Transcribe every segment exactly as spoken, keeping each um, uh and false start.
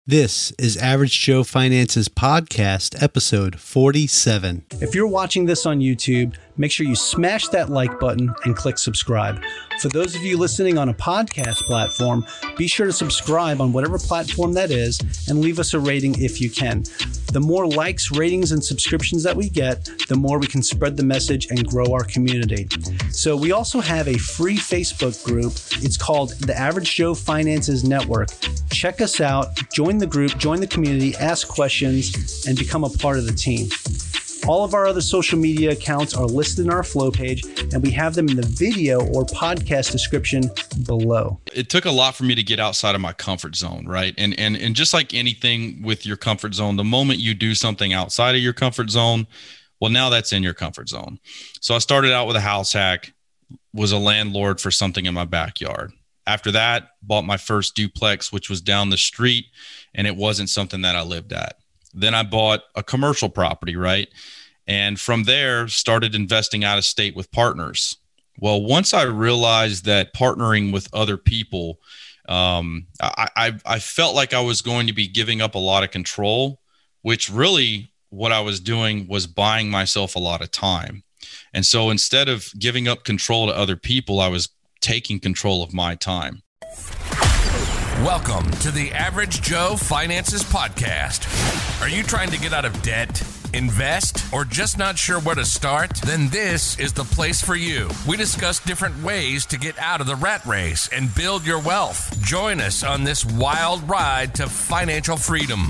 This is Average Joe Finance's podcast, episode forty-seven. If you're watching this on YouTube, make sure you smash that like button and click subscribe. For those of you listening on a podcast platform, be sure to subscribe on whatever platform that is and leave us a rating if you can. The more likes, ratings, and subscriptions that we get, the more we can spread the message and grow our community. So we also have a free Facebook group. It's called the Average Joe Finances Network. Check us out, join the group, join the community, ask questions, and become a part of the team. All of our other social media accounts are listed in our flow page, and we have them in the video or podcast description below. It took a lot for me to get outside of my comfort zone, right? And and and just like anything with your comfort zone, the moment you do something outside of your comfort zone, well, now that's in your comfort zone. So I started out with a house hack, was a landlord for something in my backyard. After that, bought my first duplex, which was down the street, and it wasn't something that I lived at. Then I bought a commercial property, right? And from there, started investing out of state with partners. Well, once I realized that partnering with other people, um, I, I, I felt like I was going to be giving up a lot of control, which really what I was doing was buying myself a lot of time. And so instead of giving up control to other people, I was taking control of my time. Welcome to the Average Joe Finances Podcast. Are you trying to get out of debt, invest, or just not sure where to start? Then this is the place for you. We discuss different ways to get out of the rat race and build your wealth. Join us on this wild ride to financial freedom.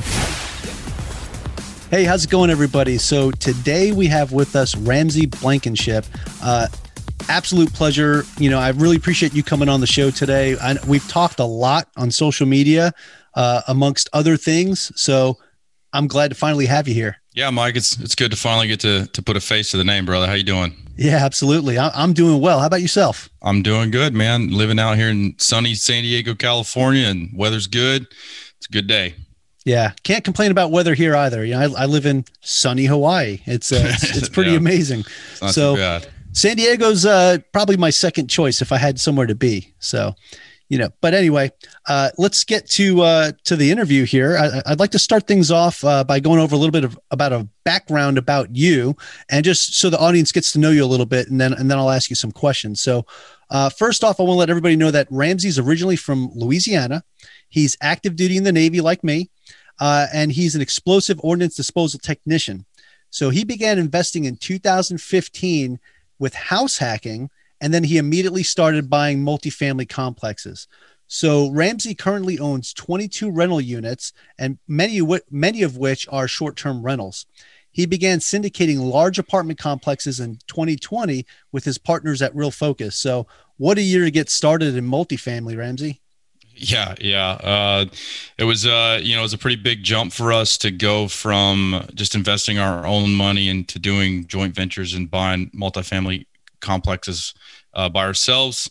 Hey, how's it going, everybody? So today we have with us Ramsey Blankenship. Uh, Absolute pleasure. You know, I really appreciate you coming on the show today. I, we've talked a lot on social media, uh, amongst other things. So I'm glad to finally have you here. Yeah, Mike, it's it's good to finally get to to put a face to the name, brother. How you doing? Yeah, absolutely. I, I'm doing well. How about yourself? I'm doing good, man. Living out here in sunny San Diego, California, and weather's good. It's a good day. Yeah, can't complain about weather here either. You know, I, I live in sunny Hawaii. It's uh, it's, it's pretty yeah. amazing. It's not so, too bad. San Diego's uh, probably my second choice if I had somewhere to be. So, you know, but anyway, uh, let's get to uh, to the interview here. I, I'd like to start things off uh, by going over a little bit of about a background about you, and just so the audience gets to know you a little bit, and then and then I'll ask you some questions. So, uh, first off, I want to let everybody know that Ramsey's originally from Louisiana. He's active duty in the Navy, like me, uh, and he's an explosive ordnance disposal technician. So he began investing in two thousand fifteen. With house hacking, and then he immediately started buying multifamily complexes. So Ramsey currently owns twenty-two rental units, and many, many of which are short-term rentals. He began syndicating large apartment complexes in twenty twenty with his partners at Real Focus. So what a year to get started in multifamily, Ramsey. Yeah, yeah. Uh, it was, uh, you know, it was a pretty big jump for us to go from just investing our own money into doing joint ventures and buying multifamily complexes uh, by ourselves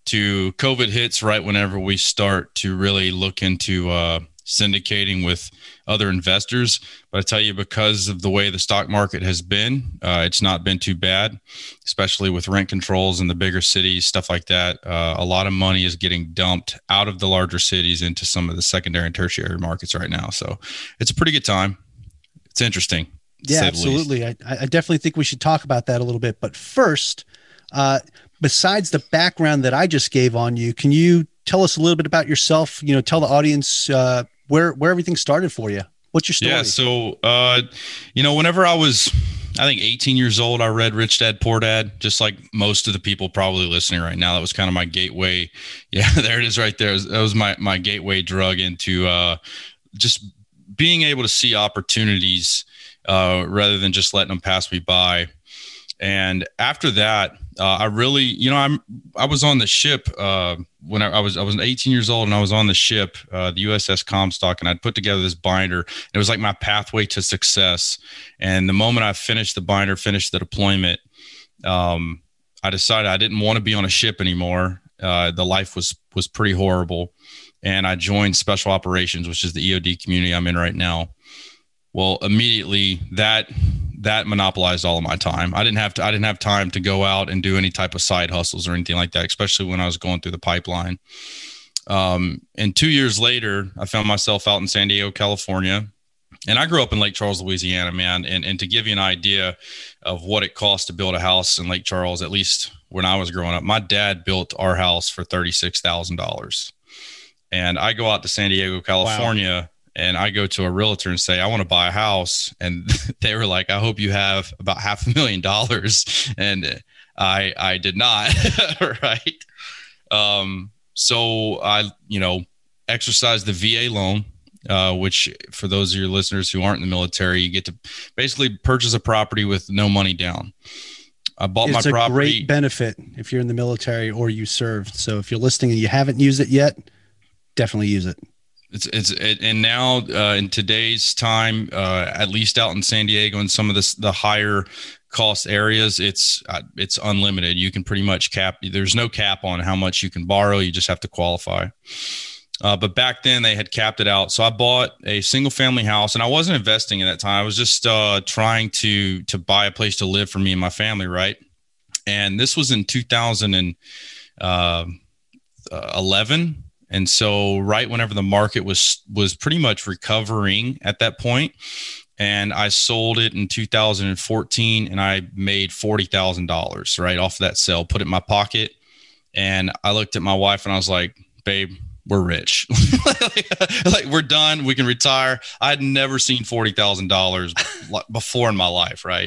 to COVID hits right whenever we start to really look into uh, syndicating with other investors. But I tell you, because of the way the stock market has been, uh, it's not been too bad, especially with rent controls in the bigger cities, stuff like that. Uh, a lot of money is getting dumped out of the larger cities into some of the secondary and tertiary markets right now. So it's a pretty good time. It's interesting. Yeah, absolutely. I, I definitely think we should talk about that a little bit. But first, uh, besides the background that I just gave on you, can you tell us a little bit about yourself? You know, tell the audience uh, where where everything started for you. What's your story? Yeah, so, uh, you know, whenever I was, I think, eighteen years old, I read Rich Dad, Poor Dad, just like most of the people probably listening right now. That was kind of my gateway. Yeah, there it is right there. That was my, my gateway drug into uh, just being able to see opportunities uh, rather than just letting them pass me by. And after that, uh, I really, you know, I'm, I was on the ship uh, when I, I was, I was eighteen years old, and I was on the ship, uh, the U S S Comstock, and I'd put together this binder. It was like my pathway to success. And the moment I finished the binder, finished the deployment, um, I decided I didn't want to be on a ship anymore. Uh, the life was, was pretty horrible. And I joined Special Operations, which is the E O D community I'm in right now. Well, immediately that, that monopolized all of my time. I didn't have to, I didn't have time to go out and do any type of side hustles or anything like that, especially when I was going through the pipeline. Um, and two years later, I found myself out in San Diego, California. And I grew up in Lake Charles, Louisiana, man. And, and to give you an idea of what it costs to build a house in Lake Charles, at least when I was growing up, my dad built our house for thirty-six thousand dollars. And I go out to San Diego, California, wow. and I go to a realtor and say, I want to buy a house. And they were like, I hope you have about half a million dollars. And I, I did not. Right. Um, so I, you know, exercised the V A loan, uh, which for those of your listeners who aren't in the military, you get to basically purchase a property with no money down. I bought it's my property. It's a great benefit if you're in the military or you served. So if you're listening and you haven't used it yet, definitely use it. It's it's it, and now uh, in today's time, uh, at least out in San Diego and some of the the higher cost areas, it's uh, it's unlimited. You can pretty much cap. There's no cap on how much you can borrow. You just have to qualify. Uh, but back then they had capped it out. So I bought a single family house, and I wasn't investing at that time. I was just uh, trying to to buy a place to live for me and my family, right? And this was in two thousand eleven. And so right whenever the market was was pretty much recovering at that point, and I sold it in two thousand fourteen, and I made forty thousand dollars right off of that sale, put it in my pocket. And I looked at my wife and I was like, babe, we're rich. Like, we're done. We can retire. I'd never seen forty thousand dollars before in my life. Right.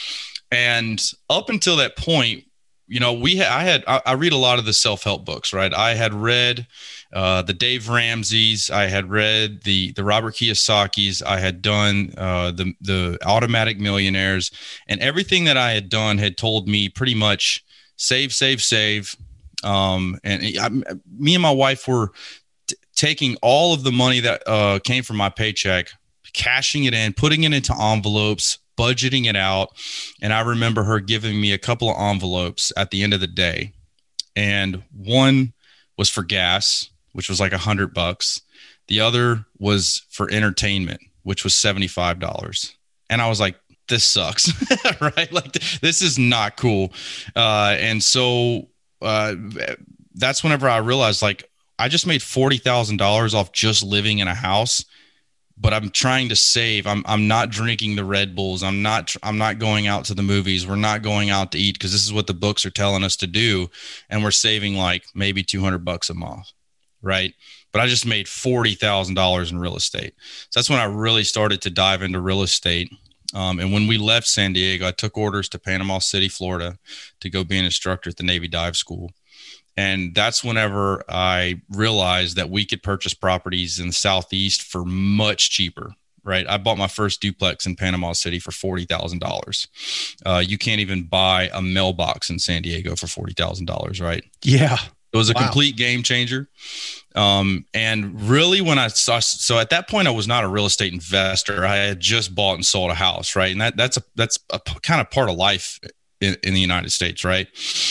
And up until that point, you know, we had, I had, I, I read a lot of the self-help books, right? I had read uh, the Dave Ramsey's, I had read the, the Robert Kiyosaki's, I had done uh, the, the Automatic Millionaires, and everything that I had done had told me pretty much save, save, save. Um, and I, me and my wife were t- taking all of the money that uh, came from my paycheck, cashing it in, putting it into envelopes, budgeting it out. And I remember her giving me a couple of envelopes at the end of the day. And one was for gas, which was like a hundred bucks. The other was for entertainment, which was seventy-five dollars. And I was like, this sucks, right? Like, this is not cool. Uh, and so uh, that's whenever I realized, like, I just made forty thousand dollars off just living in a house. But I'm trying to save. I'm I'm not drinking the Red Bulls. I'm not I'm not going out to the movies. We're not going out to eat because this is what the books are telling us to do, and we're saving like maybe two hundred bucks a month, right? But I just made forty thousand dollars in real estate. So that's when I really started to dive into real estate. Um, and when we left San Diego, I took orders to Panama City, Florida, to go be an instructor at the Navy Dive School. And that's whenever I realized that we could purchase properties in the Southeast for much cheaper, right? I bought my first duplex in Panama City for forty thousand dollars. Uh, you can't even buy a mailbox in San Diego for forty thousand dollars, right? Yeah. It was a wow. complete game changer. Um, and really when I saw, so at that point I was not a real estate investor. I had just bought and sold a house, right? And that that's a, that's a kind of part of life in, in the United States, right?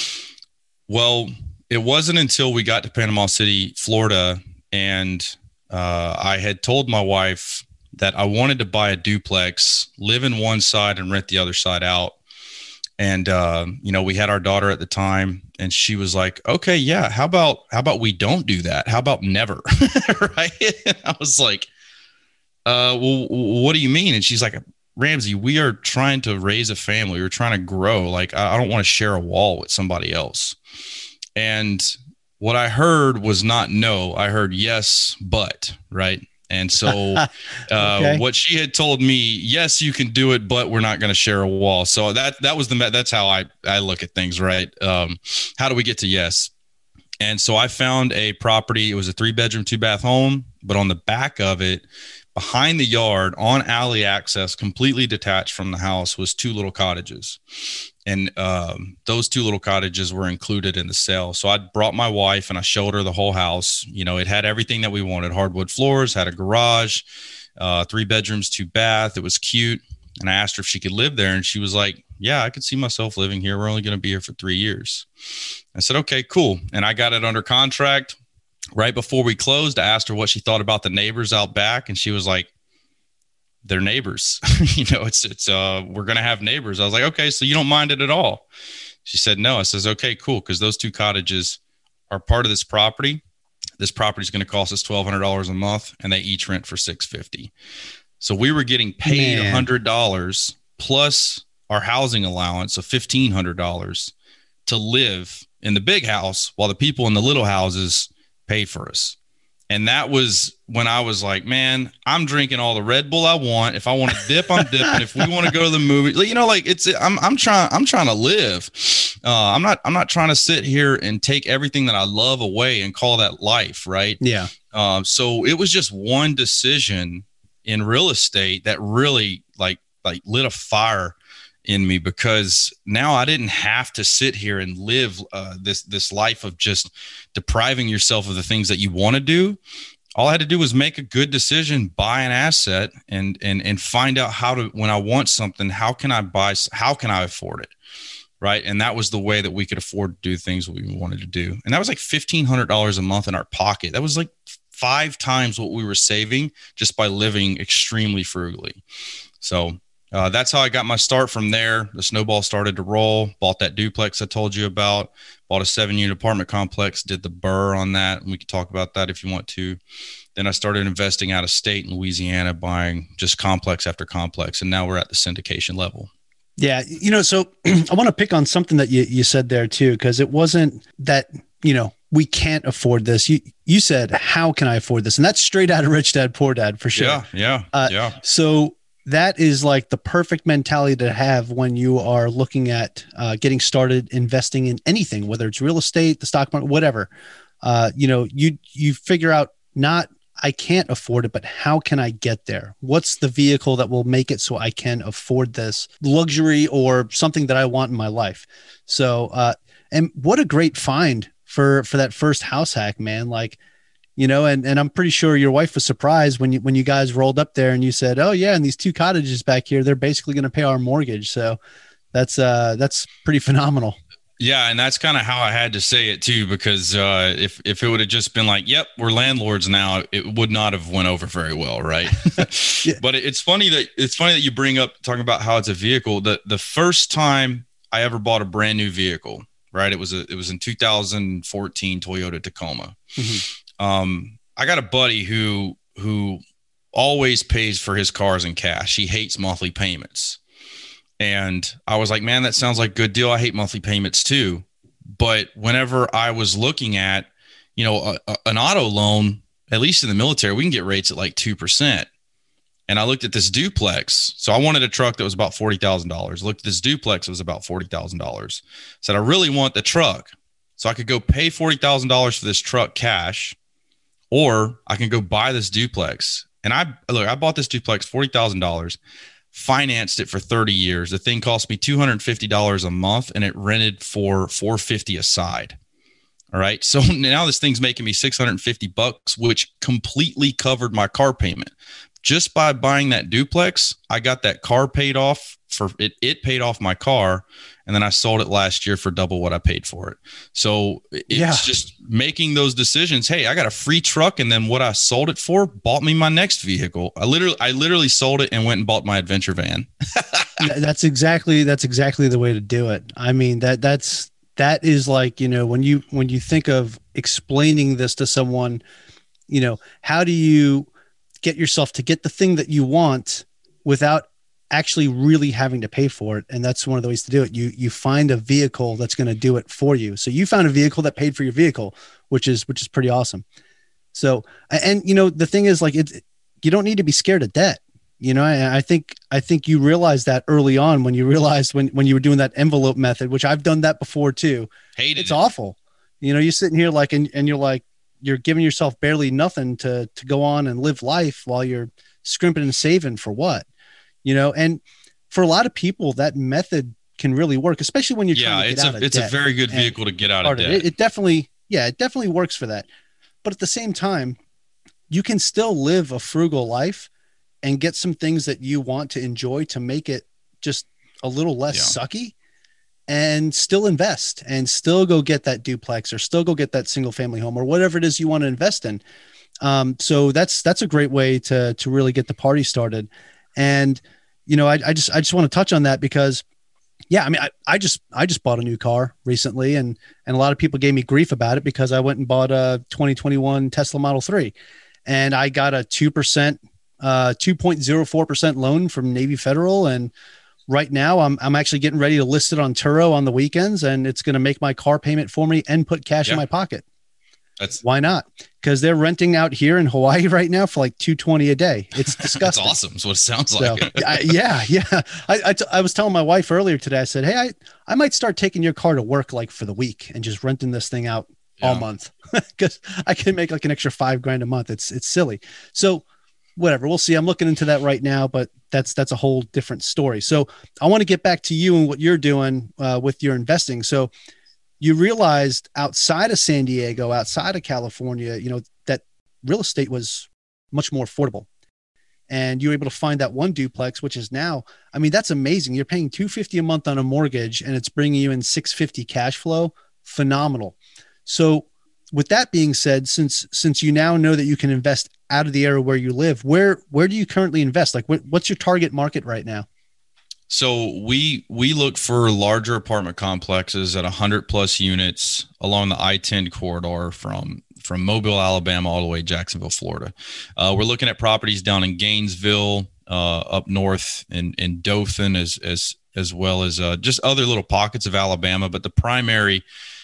Well, it wasn't until we got to Panama City, Florida, and uh, I had told my wife that I wanted to buy a duplex, live in one side and rent the other side out. And, uh, you know, we had our daughter at the time, and she was like, okay, yeah, how about, how about we don't do that? How about never? Right. And I was like, uh, well, what do you mean? And she's like, Ramsey, we are trying to raise a family. We're trying to grow. Like, I, I don't want to share a wall with somebody else. And what I heard was not no. I heard yes, but, right? And so uh, okay. what she had told me, yes, you can do it, but we're not going to share a wall. So that that was the that's how I, I look at things, right? Um, how do we get to yes? And so I found a property. It was a three bedroom, two bath home, but on the back of it, behind the yard on alley access, completely detached from the house, was two little cottages. And um, those two little cottages were included in the sale. So I brought my wife and I showed her the whole house. You know, it had everything that we wanted. Hardwood floors, had a garage, uh, three bedrooms, two bath. It was cute. And I asked her if she could live there. And she was like, yeah, I could see myself living here. We're only going to be here for three years. I said, okay, cool. And I got it under contract. Right before we closed, I asked her what she thought about the neighbors out back. And she was like, they're neighbors. you know, it's, it's, uh, we're going to have neighbors. I was like, okay, so you don't mind it at all. She said, no. I says, okay, cool. Cause those two cottages are part of this property. this property is going to cost us twelve hundred dollars a month, and they each rent for six hundred fifty dollars. So we were getting paid one hundred dollars plus our housing allowance of fifteen hundred dollars to live in the big house while the people in the little houses paid for us. And that was when I was like, man, I'm drinking all the Red Bull I want. If I want to dip, I'm dipping. If we want to go to the movie, you know, like it's, I'm, I'm trying, I'm trying to live. Uh, I'm not, I'm not trying to sit here and take everything that I love away and call that life. Right. Yeah. Um, so it was just one decision in real estate that really like, like lit a fire in me, because now I didn't have to sit here and live uh, this this life of just depriving yourself of the things that you want to do. All I had to do was make a good decision, buy an asset, and and and find out how to, when I want something, how can I buy, how can I afford it, right? And that was the way that we could afford to do things we wanted to do. And that was like fifteen hundred dollars a month in our pocket. That was like five times what we were saving just by living extremely frugally. So Uh, that's how I got my start. From there, the snowball started to roll. Bought that duplex I told you about. Bought a seven-unit apartment complex. Did the burr on that, and we could talk about that if you want to. Then I started investing out of state in Louisiana, buying just complex after complex, and now we're at the syndication level. Yeah, you know, so I want to pick on something that you you said there too, because it wasn't that, you know, we can't afford this. You you said, how can I afford this? And that's straight out of Rich Dad Poor Dad for sure. Yeah, yeah, uh, yeah. So that is like the perfect mentality to have when you are looking at uh, getting started investing in anything, whether it's real estate, the stock market, whatever. Uh, you know, you you figure out not I can't afford it, but how can I get there? What's the vehicle that will make it so I can afford this luxury or something that I want in my life? So, uh, and what a great find for for that first house hack, man! Like. You know, and, and I'm pretty sure your wife was surprised when you, when you guys rolled up there and you said, oh yeah, and these two cottages back here, they're basically going to pay our mortgage. So that's, uh, that's pretty phenomenal. Yeah. And that's kind of how I had to say it too, because, uh, if, if it would have just been like, yep, we're landlords now, it would not have went over very well. Right. Yeah. But it's funny that it's funny that you bring up talking about how it's a vehicle. The, the first time I ever bought a brand new vehicle, right. It was a, it was in two thousand fourteen Toyota Tacoma. Mm-hmm. Um, I got a buddy who, who always pays for his cars in cash. He hates monthly payments. And I was like, man, that sounds like a good deal. I hate monthly payments too. But whenever I was looking at, you know, a, a, an auto loan, at least in the military, we can get rates at like two percent. And I looked at this duplex. So I wanted a truck that was about forty thousand dollars. Looked at this duplex, it was about forty thousand dollars. Said, I really want the truck. So I could go pay forty thousand dollars for this truck cash, or I can go buy this duplex. And I look, I bought this duplex, forty thousand dollars, financed it for thirty years. The thing cost me two hundred fifty dollars a month, and it rented for four hundred fifty dollars a side. All right. So now this thing's making me six hundred fifty bucks, which completely covered my car payment. Just by buying that duplex, I got that car paid off for it. It paid off my car. And then I sold it last year for double what I paid for it. So it's yeah. just making those decisions. Hey, I got a free truck, and then what I sold it for bought me my next vehicle. I literally, I literally sold it and went and bought my adventure van. That's exactly, that's exactly the way to do it. I mean, that that's, that is like, you know, when you, when you think of explaining this to someone, you know, how do you get yourself to get the thing that you want without actually really having to pay for it? And that's one of the ways to do it. You, you find a vehicle that's going to do it for you. So you found a vehicle that paid for your vehicle, which is, which is pretty awesome. So, and you know, the thing is like, it's, you don't need to be scared of debt. You know, I, I think, I think you realized that early on when you realized when, when you were doing that envelope method, which I've done that before too. Hated it's it. awful. You know, you're sitting here like, and, and you're like, you're giving yourself barely nothing to, to go on and live life while you're scrimping and saving for what? You know, and for a lot of people, that method can really work, especially when you're yeah, trying to get it's out a, of it's debt. a very good vehicle and to get out of debt. It, it definitely, yeah, it definitely works for that. But at the same time, you can still live a frugal life and get some things that you want to enjoy to make it just a little less yeah. sucky, and still invest and still go get that duplex or still go get that single family home or whatever it is you want to invest in. Um, so that's, that's a great way to, to really get the party started. And, you know, I, I just, I just want to touch on that because Yeah, I mean, I, I just I just bought a new car recently, and and a lot of people gave me grief about it because I went and bought a twenty twenty-one Tesla Model three, and I got a two percent, uh, two point zero four percent loan from Navy Federal, and right now I'm I'm actually getting ready to list it on Turo on the weekends, and it's going to make my car payment for me and put cash yeah. in my pocket. That's why not? Because they're renting out here in Hawaii right now for like two twenty a day. It's disgusting. That's awesome. That's what it sounds like. So, I, yeah, yeah. I, I, t- I was telling my wife earlier today. I said, "Hey, I, I might start taking your car to work like for the week and just renting this thing out yeah. all month because I can make like an extra five grand a month. It's it's silly. So whatever, we'll see. I'm looking into that right now, but that's that's a whole different story. So I want to get back to you and what you're doing uh, with your investing. So you realized outside of San Diego, outside of California, you know, that real estate was much more affordable. And you were able to find that one duplex, which is now, I mean, that's amazing. You're paying two hundred fifty dollars a month on a mortgage and it's bringing you in six hundred fifty dollars cash flow. Phenomenal. So with that being said, since, since you now know that you can invest out of the area where you live, where, where do you currently invest? Like what, what's your target market right now? So we we look for larger apartment complexes at one hundred plus units along the I ten corridor from from Mobile, Alabama, all the way to Jacksonville, Florida. Uh, we're looking at properties down in Gainesville, uh, up north in, in Dothan, as as as well as uh, just other little pockets of Alabama. But the primary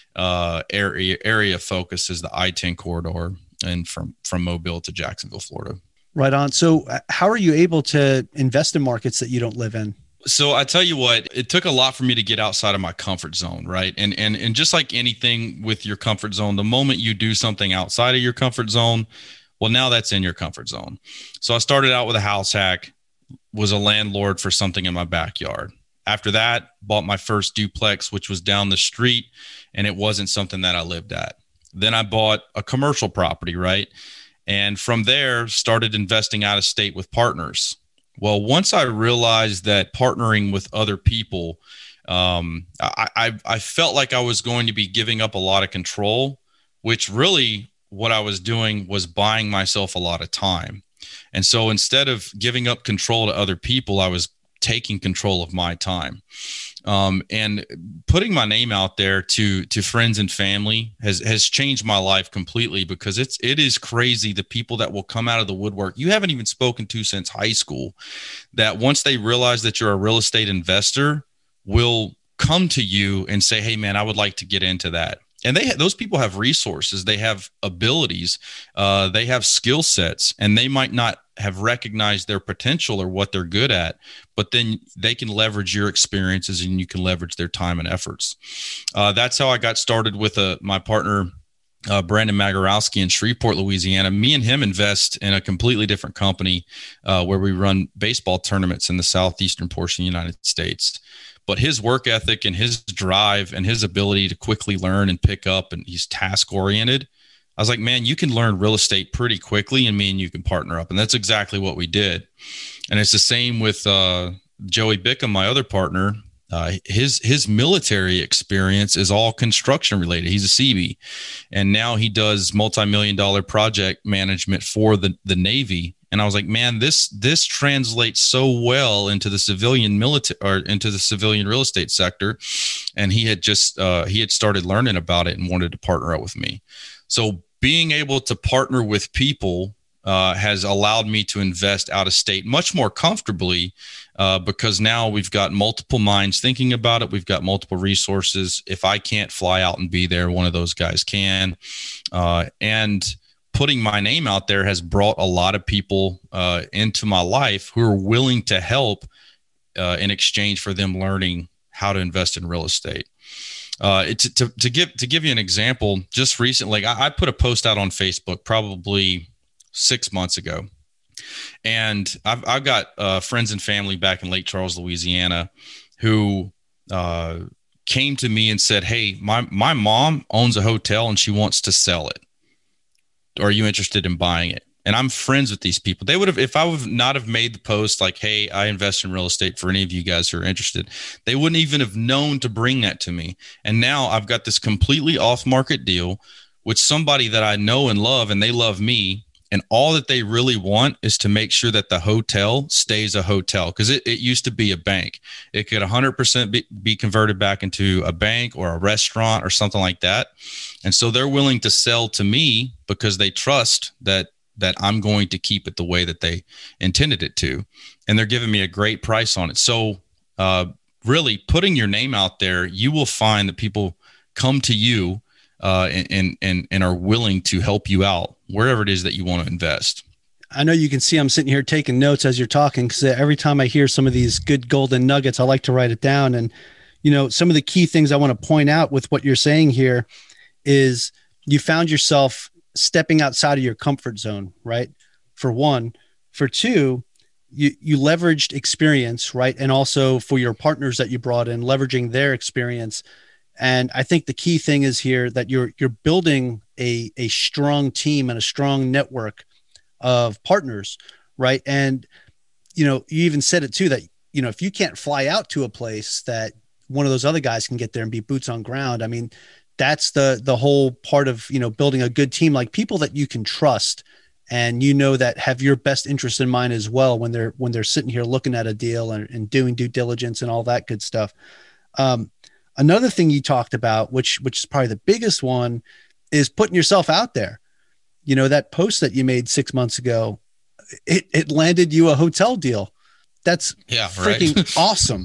uh, area area focus is the I ten corridor and from from Mobile to Jacksonville, Florida. Right on. So how are you able to invest in markets that you don't live in? So I tell you what, it took a lot for me to get outside of my comfort zone, right? And and and just like anything with your comfort zone, the moment you do something outside of your comfort zone, well, now that's in your comfort zone. So I started out with a house hack, was a landlord for something in my backyard. After that, bought my first duplex, which was down the street, and it wasn't something that I lived at. Then I bought a commercial property, right? And from there, started investing out of state with partners. Well, once I realized that partnering with other people, um, I, I, I felt like I was going to be giving up a lot of control, which really what I was doing was buying myself a lot of time. And so instead of giving up control to other people, I was taking control of my time. Um, and putting my name out there to to friends and family has has changed my life completely, because it's it is crazy the people that will come out of the woodwork you haven't even spoken to since high school, that once they realize that you're a real estate investor, will come to you and say, "Hey man, I would like to get into that." And they those people have resources, they have abilities, uh, they have skill sets, and they might not have recognized their potential or what they're good at, but then they can leverage your experiences and you can leverage their time and efforts. Uh, that's how I got started with uh, my partner, uh, Brandon Magarowski in Shreveport, Louisiana. Me and him invest in a completely different company uh, where we run baseball tournaments in the southeastern portion of the United States. But his work ethic and his drive and his ability to quickly learn and pick up, and he's task oriented. I was like, man, you can learn real estate pretty quickly, and me and you can partner up. And that's exactly what we did. And it's the same with uh, Joey Bickham, my other partner. Uh, his his military experience is all construction related. He's a C B, and now he does multi-million dollar project management for the, the Navy. And I was like, man, this this translates so well into the civilian military or into the civilian real estate sector. And he had just uh, he had started learning about it and wanted to partner up with me. So being able to partner with people uh, has allowed me to invest out of state much more comfortably, uh, because now we've got multiple minds thinking about it. We've got multiple resources. If I can't fly out and be there, one of those guys can. Uh, and putting my name out there has brought a lot of people uh, into my life who are willing to help uh, in exchange for them learning how to invest in real estate. Uh, it, to, to give to give you an example, just recently, I, I put a post out on Facebook probably six months ago, and I've I've got uh, friends and family back in Lake Charles, Louisiana, who uh, came to me and said, "Hey, my my mom owns a hotel and she wants to sell it. Are you interested in buying it?" And I'm friends with these people. They would have, if I would not have made the post like, "Hey, I invest in real estate for any of you guys who are interested," they wouldn't even have known to bring that to me. And now I've got this completely off market deal with somebody that I know and love, and they love me. And all that they really want is to make sure that the hotel stays a hotel, because it, it used to be a bank. It could one hundred percent be, be converted back into a bank or a restaurant or something like that. And so they're willing to sell to me because they trust that that I'm going to keep it the way that they intended it to. And they're giving me a great price on it. So uh, really putting your name out there, you will find that people come to you uh, and, and, and are willing to help you out wherever it is that you want to invest. I know you can see I'm sitting here taking notes as you're talking, because every time I hear some of these good golden nuggets, I like to write it down. And, you know, some of the key things I want to point out with what you're saying here is you found yourself stepping outside of your comfort zone, right? For one. For two, you, you leveraged experience, right? And also for your partners that you brought in, leveraging their experience. And I think the key thing is here that you're, you're building a, a strong team and a strong network of partners, right? And, you know, you even said it too, that, you know, if you can't fly out to a place, that one of those other guys can get there and be boots on ground. I mean, that's the, the whole part of, you know, building a good team, like people that you can trust and, you know, that have your best interest in mind as well, when they're, when they're sitting here looking at a deal and, and doing due diligence and all that good stuff. Um, another thing you talked about, which, which is probably the biggest one, is putting yourself out there. You know, that post that you made six months ago, it, it landed you a hotel deal. That's yeah, freaking right. awesome.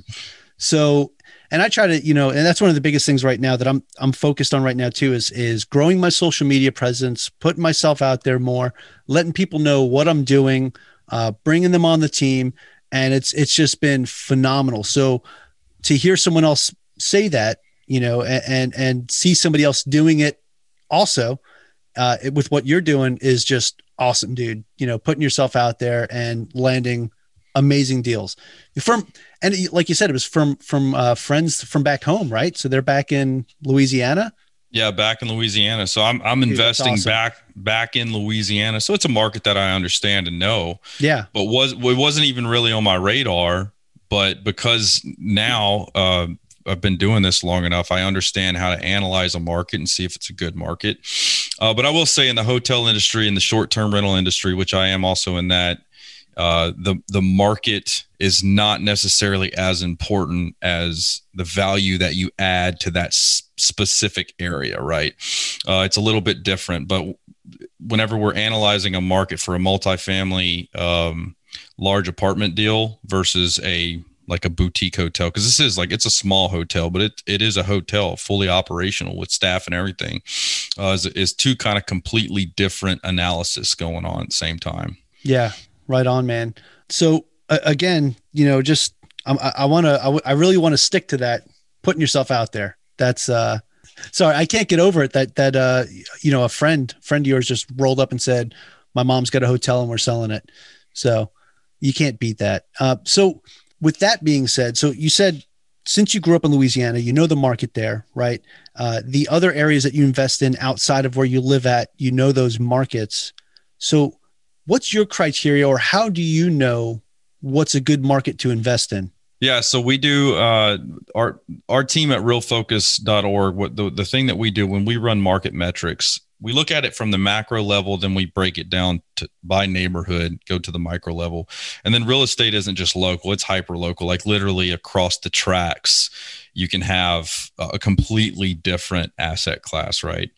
So, and I try to, you know, and that's one of the biggest things right now that I'm, I'm focused on right now too, is, is growing my social media presence, putting myself out there more, letting people know what I'm doing, uh, bringing them on the team. And it's, it's just been phenomenal. So to hear someone else say that, you know, and, and, and see somebody else doing it also, uh, with what you're doing is just awesome, dude. You know, putting yourself out there and landing amazing deals from, and like you said, it was from, from, uh, friends from back home, right? So they're back in Louisiana. Yeah. Back in Louisiana. So I'm, I'm Dude, investing awesome. back, back in Louisiana. So it's a market that I understand and know. Yeah. But was, it wasn't even really on my radar, but because now, uh, I've been doing this long enough, I understand how to analyze a market and see if it's a good market. Uh, but I will say in the hotel industry, in the short-term rental industry, which I am also in that, uh, the, the market is not necessarily as important as the value that you add to that s- specific area, right? Uh, it's a little bit different, but whenever we're analyzing a market for a multifamily, um, large apartment deal versus a like a boutique hotel, because this is like, it's a small hotel, but it it is a hotel, fully operational with staff and everything, uh, is, is two kind of completely different analysis going on at the same time. Yeah, right on, man. So uh, again, you know, just um, I, I want to, I, w- I really want to stick to that, putting yourself out there. That's uh, sorry, I can't get over it. That that uh, you know, a friend friend of yours just rolled up and said, "My mom's got a hotel and we're selling it." So you can't beat that. Uh, so. With that being said, so you said, since you grew up in Louisiana, you know the market there, right? Uh, the other areas that you invest in outside of where you live at, you know those markets. So what's your criteria, or how do you know what's a good market to invest in? Yeah, so we do uh, our our team at real focus dot org. What the, the thing that we do when we run market metrics, we look at it from the macro level, then we break it down to by neighborhood, go to the micro level. And then real estate isn't just local, it's hyper local, like literally across the tracks, you can have a completely different asset class, right?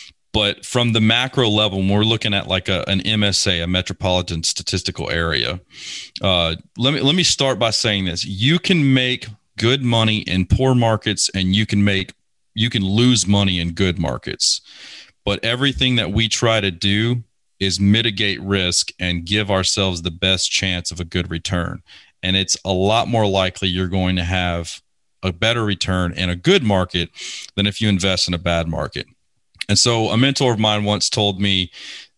But from the macro level, when we're looking at like a, an M S A, a metropolitan statistical area, uh, let me let me start by saying this. You can make good money in poor markets, and you can make you can lose money in good markets. But everything that we try to do is mitigate risk and give ourselves the best chance of a good return. And it's a lot more likely you're going to have a better return in a good market than if you invest in a bad market. And so a mentor of mine once told me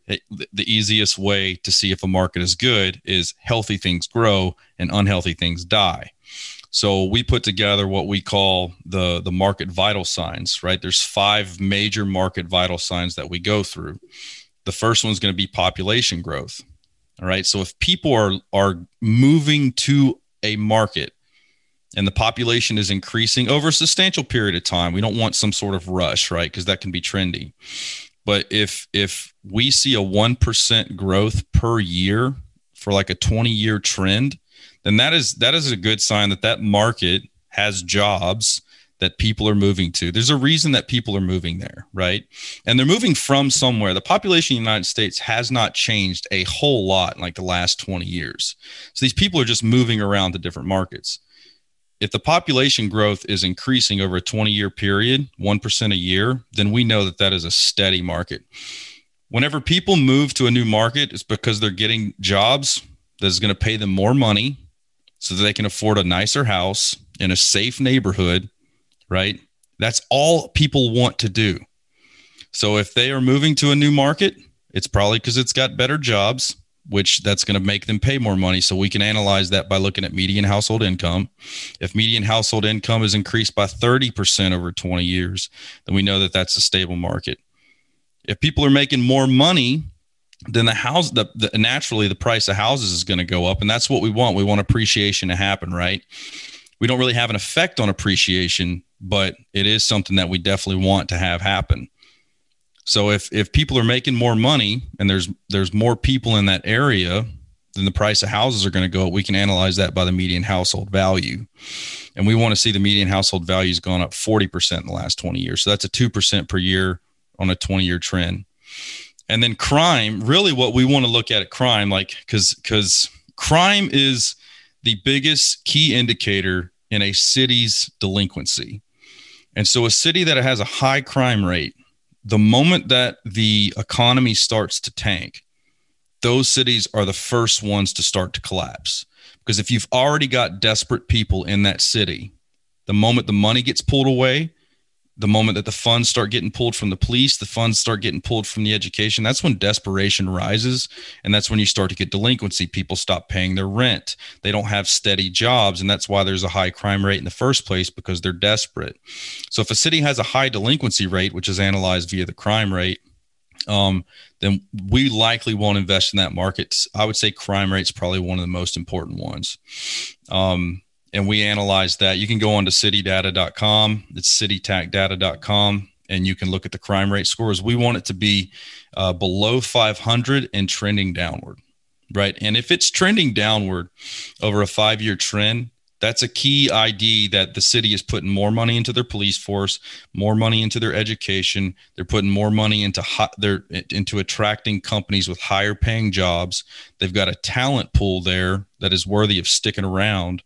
the easiest way to see if a market is good is healthy things grow and unhealthy things die. So we put together what we call the, the market vital signs, right? There's five major market vital signs that we go through. The first one is going to be population growth. All right. So if people are, are moving to a market and the population is increasing over a substantial period of time, we don't want some sort of rush, right? Because that can be trendy. But if if we see a one percent growth per year for like a twenty year trend, then that is that is a good sign that that market has jobs that people are moving to. There's a reason that people are moving there, right? And they're moving from somewhere. The population of the United States has not changed a whole lot in like the last twenty years. So these people are just moving around to different markets. If the population growth is increasing over a twenty year period, one percent a year, then we know that that is a steady market. Whenever people move to a new market, it's because they're getting jobs that is going to pay them more money so that they can afford a nicer house in a safe neighborhood, right? That's all people want to do. So if they are moving to a new market, it's probably because it's got better jobs, which that's going to make them pay more money. So we can analyze that by looking at median household income. If median household income is increased by thirty percent over twenty years, then we know that that's a stable market. If people are making more money, then the house, the, the naturally the price of houses is going to go up. And that's what we want. We want appreciation to happen, right? We don't really have an effect on appreciation, but it is something that we definitely want to have happen. So if if people are making more money and there's there's more people in that area, then the price of houses are going to go up. We can analyze that by the median household value. And we want to see the median household value has gone up forty percent in the last twenty years. So that's a two percent per year on a twenty year trend. And then crime, really what we want to look at at crime, like, cause, cause crime is the biggest key indicator in a city's delinquency. And so a city that has a high crime rate, the moment that the economy starts to tank, those cities are the first ones to start to collapse. Because if you've already got desperate people in that city, the moment the money gets pulled away, the moment that the funds start getting pulled from the police, the funds start getting pulled from the education, that's when desperation rises. And that's when you start to get delinquency. People stop paying their rent. They don't have steady jobs. And that's why there's a high crime rate in the first place, because they're desperate. So if a city has a high delinquency rate, which is analyzed via the crime rate, um, then we likely won't invest in that market. I would say crime rate's probably one of the most important ones. Um, And we analyze that. You can go on to city data dot com. It's city tac data dot com, and you can look at the crime rate scores. We want it to be uh, below five hundred and trending downward, right? And if it's trending downward over a five-year trend, that's a key I D that the city is putting more money into their police force, more money into their education. They're putting more money into hot, they're into attracting companies with higher paying jobs. They've got a talent pool there that is worthy of sticking around.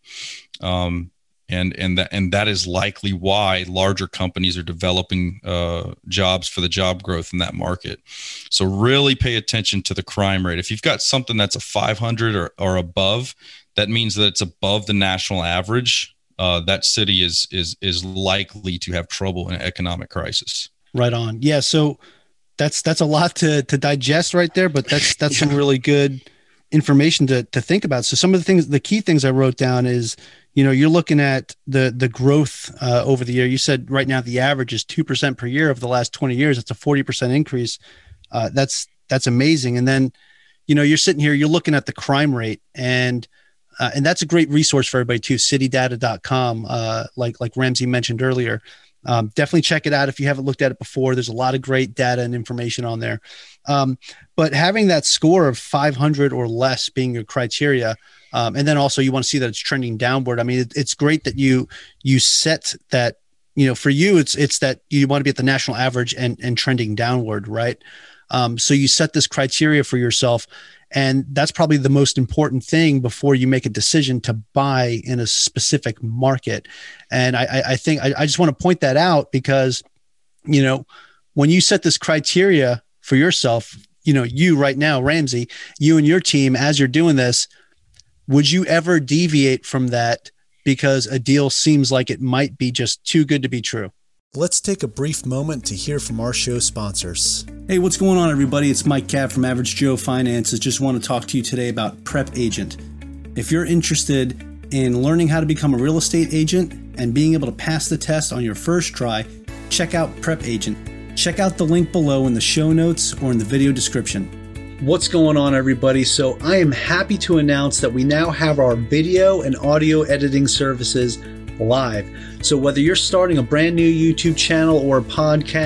Um, and, and that, and that is likely why larger companies are developing, uh, jobs for the job growth in that market. So really pay attention to the crime rate. If you've got something that's a five hundred or, or above, that means that it's above the national average. Uh, that city is, is, is likely to have trouble in an economic crisis. Right on. Yeah. So that's, that's a lot to, to digest right there, but that's, that's yeah. some really good information to, to think about. So some of the things, the key things I wrote down is, you know, you're looking at the, the growth uh, over the year. You said right now the average is two percent per year over the last twenty years. It's a forty percent increase. Uh, that's, that's amazing. And then, you know, you're sitting here, you're looking at the crime rate, and, uh, and that's a great resource for everybody too. city data dot com. Uh, like, like Ramsey mentioned earlier, um, definitely check it out. If you haven't looked at it before, there's a lot of great data and information on there. Um, but having that score of five hundred or less being your criteria, um, and then also you want to see that it's trending downward. I mean, it, it's great that you, you set that, you know, for you, it's, it's that you want to be at the national average and, and trending downward. Right. Um, so you set this criteria for yourself, and that's probably the most important thing before you make a decision to buy in a specific market. And I, I think I, I just want to point that out because, you know, when you set this criteria for yourself, you know, you right now, Ramsey, you and your team, as you're doing this, would you ever deviate from that because a deal seems like it might be just too good to be true? Let's take a brief moment to hear from our show sponsors. Hey, what's going on, everybody? It's Mike Capp from Average Joe Finances. Just want to talk to you today about Prep Agent. If you're interested in learning how to become a real estate agent and being able to pass the test on your first try, check out Prep Agent. Check out the link below in the show notes or in the video description. What's going on, everybody? So I am happy to announce that we now have our video and audio editing services live. So whether you're starting a brand new YouTube channel or a podcast,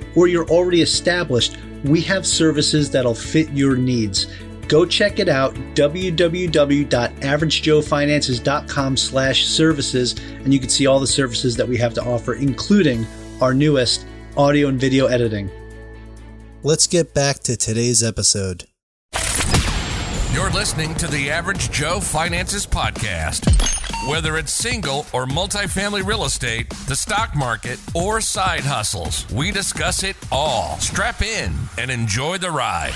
or you're already established, we have services that'll fit your needs. Go check it out, w w w dot average joe finances dot com slash services, and you can see all the services that we have to offer, including our newest audio and video editing. Let's get back to today's episode. You're listening to the Average Joe Finances Podcast. Whether it's single or multifamily real estate, the stock market, or side hustles, we discuss it all. Strap in and enjoy the ride.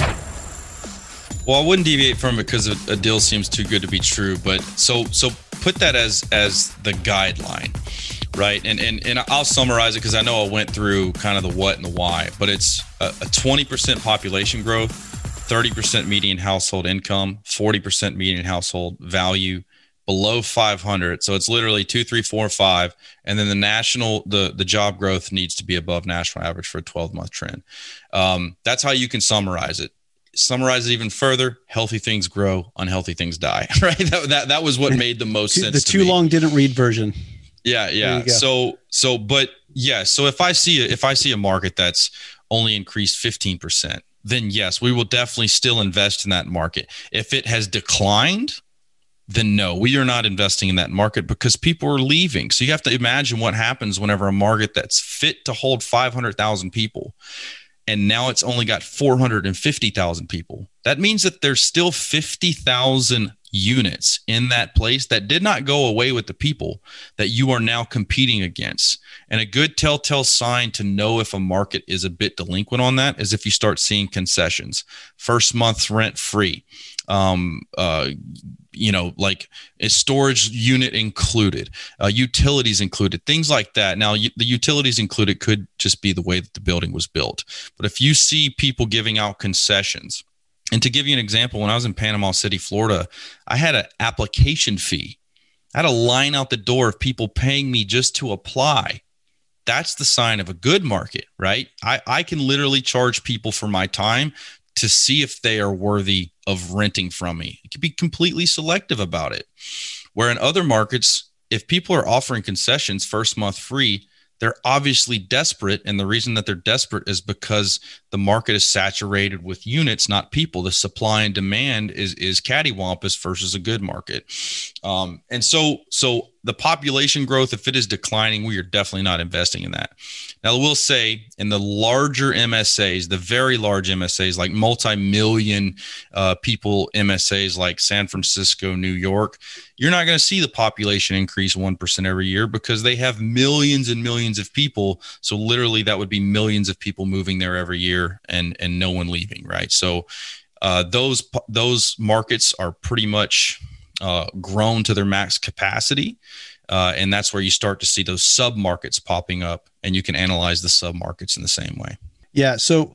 Well, I wouldn't deviate from it because a, a deal seems too good to be true. But so so put that as as the guideline, right? And and and I'll summarize it because I know I went through kind of the what and the why. But it's a, a twenty percent population growth, thirty percent median household income, forty percent median household value below five hundred. So it's literally two, three, four, five. And then the national, the, the job growth needs to be above national average for a twelve month trend. Um, that's how you can summarize it. Summarize it even further. Healthy things grow, unhealthy things die, right? That, that, that was what made the most sense. The to too me. long didn't read version. Yeah. Yeah. So, so, but yeah. So if I see, a, if I see a market that's only increased fifteen percent, then yes, we will definitely still invest in that market. If it has declined, then no, we are not investing in that market because people are leaving. So you have to imagine what happens whenever a market that's fit to hold five hundred thousand people, and now it's only got four hundred fifty thousand people. That means that there's still fifty thousand units in that place that did not go away with the people that you are now competing against. And a good telltale sign to know if a market is a bit delinquent on that is if you start seeing concessions, first month's rent free, um, uh, you know, like a storage unit included, uh, utilities included, things like that. Now, you, the utilities included could just be the way that the building was built. But if you see people giving out concessions, and to give you an example, when I was in Panama City, Florida, I had an application fee. I had a line out the door of people paying me just to apply. That's the sign of a good market, right? I, I can literally charge people for my time to see if they are worthy of renting from me. It can be completely selective about it. Where in other markets, if people are offering concessions first month free, they're obviously desperate. And the reason that they're desperate is because the market is saturated with units, not people. The supply and demand is, is cattywampus versus a good market. Um, and so, so the population growth, if it is declining, we are definitely not investing in that. Now, we'll say in the larger M S As, the very large M S As, like multi-million uh, people M S As like San Francisco, New York, you're not going to see the population increase one percent every year because they have millions and millions of people. So literally that would be millions of people moving there every year and, and no one leaving, right? So uh, those, those markets are pretty much uh, grown to their max capacity. Uh, and that's where you start to see those sub markets popping up, and you can analyze the sub markets in the same way. Yeah. So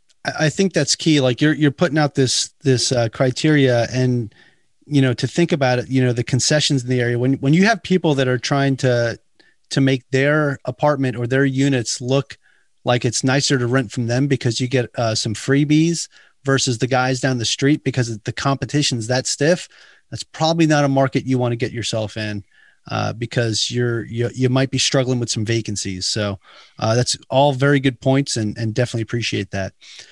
I think that's key. Like you're, you're putting out this, this uh, criteria, and, you know, to think about it, you know, the concessions in the area, when, when you have people that are trying to, to make their apartment or their units look like it's nicer to rent from them because you get uh, some freebies versus the guys down the street because the competition's that stiff, that's probably not a market you want to get yourself in. Uh, because you're you, you might be struggling with some vacancies. So uh, that's all very good points, and and definitely appreciate that.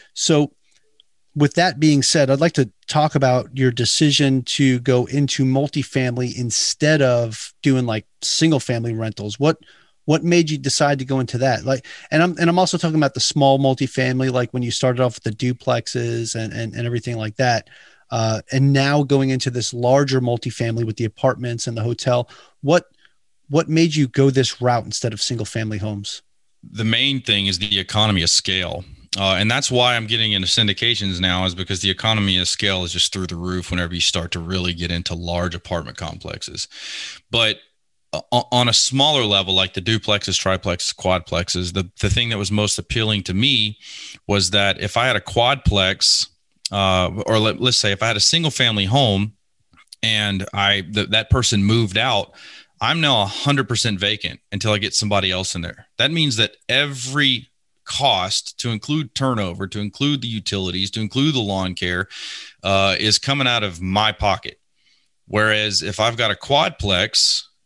So with that being said, I'd like to talk about your decision to go into multifamily instead of doing like single family rentals. What what made you decide to go into that? Like, and I'm and I'm also talking about the small multifamily, like when you started off with the duplexes and and, and everything like that. Uh, and now going into this larger multifamily with the apartments and the hotel, what what made you go this route instead of single family homes? The main thing is the economy of scale. Uh, and that's why I'm getting into syndications now, is because the economy of scale is just through the roof whenever you start to really get into large apartment complexes. But uh, on a smaller level, like the duplexes, triplexes, quadplexes, the, the thing that was most appealing to me was that if I had a quadplex, Uh, or let, let's say if I had a single family home and I th- that person moved out, I'm now one hundred percent vacant until I get somebody else in there. That means that every cost, to include turnover, to include the utilities, to include the lawn care, uh, is coming out of my pocket. Whereas if I've got a quadplex,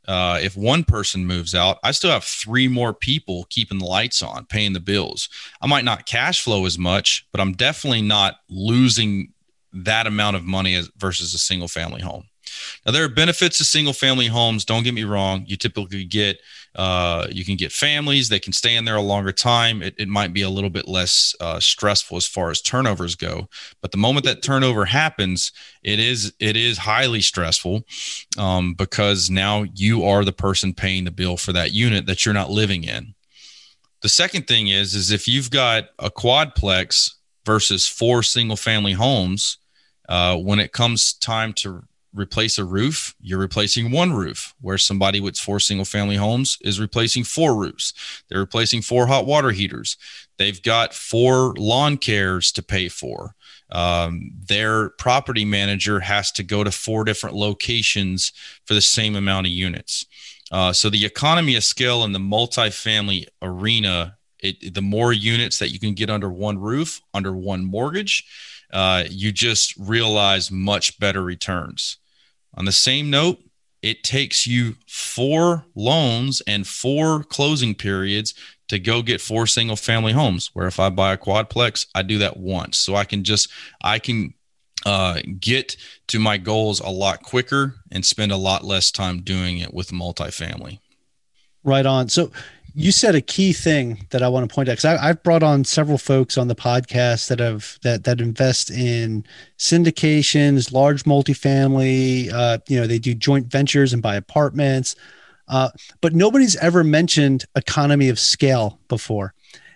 uh, if one person moves out, I still have three more people keeping the lights on, paying the bills. I might not cash flow as much, but I'm definitely not losing that amount of money as, versus a single family home. Now, there are benefits to single family homes. Don't get me wrong. You typically get, uh, you can get families. They can stay in there a longer time. It, it might be a little bit less uh, stressful as far as turnovers go. But the moment that turnover happens, it is, it is highly stressful um, because now you are the person paying the bill for that unit that you're not living in. The second thing is, is if you've got a quadplex versus four single family homes, uh, when it comes time to replace a roof, you're replacing one roof, where somebody with four single family homes is replacing four roofs. They're replacing four hot water heaters. They've got four lawn cares to pay for. Um, their property manager has to go to four different locations for the same amount of units. Uh, so the economy of scale in the multifamily arena, it, the more units that you can get under one roof, under one mortgage, uh, you just realize much better returns. On the same note, it takes you four loans and four closing periods to go get four single family homes, where if I buy a quadplex, I do that once. So I can just, I can uh, get to my goals a lot quicker and spend a lot less time doing it with multifamily. Right on. So you said a key thing that I want to point out, because I've brought on several folks on the podcast that have that that invest in syndications, large multifamily. Uh, you know, they do joint ventures and buy apartments, uh, but nobody's ever mentioned economy of scale before.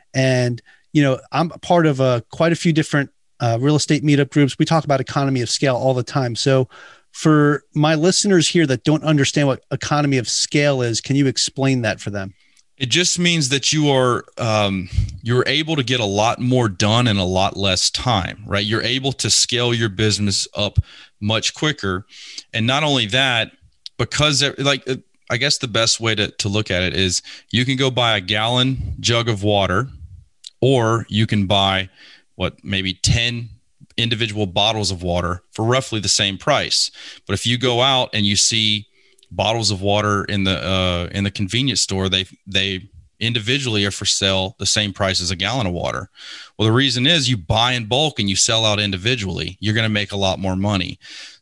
And you know, I'm a part of a quite a few different uh, real estate meetup groups. We talk about economy of scale all the time. So for my listeners here that don't understand what economy of scale is, can you explain that for them? It just means that you are um, you're able to get a lot more done in a lot less time, right? You're able to scale your business up much quicker. And not only that, because like, I guess the best way to, to look at it is you can go buy a gallon jug of water, or you can buy what, maybe ten individual bottles of water for roughly the same price. But if you go out and you see bottles of water in the uh, in the convenience store, they they individually are for sale the same price as a gallon of water. Well, the reason is you buy in bulk and you sell out individually. You're going to make a lot more money.